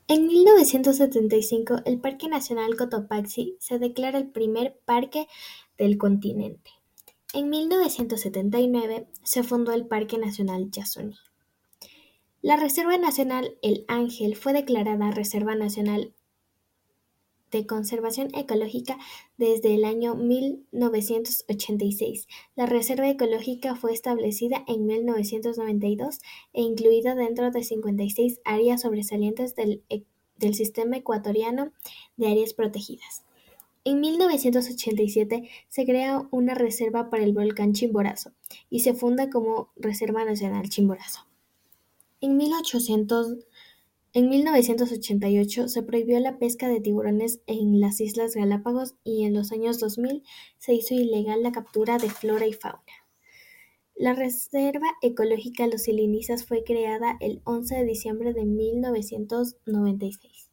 En 1975, el Parque Nacional Cotopaxi se declara el primer parque del continente. En 1979 se fundó el Parque Nacional Yasuní. La Reserva Nacional El Ángel fue declarada Reserva Nacional de Conservación Ecológica desde el año 1986. La reserva ecológica fue establecida en 1992 e incluida dentro de 56 áreas sobresalientes del Sistema Ecuatoriano de Áreas Protegidas. En 1987 se crea una reserva para el volcán Chimborazo y se funda como Reserva Nacional Chimborazo. En 1988 se prohibió la pesca de tiburones en las Islas Galápagos y en los años 2000 se hizo ilegal la captura de flora y fauna. La Reserva Ecológica Los Silinizas fue creada el 11 de diciembre de 1996.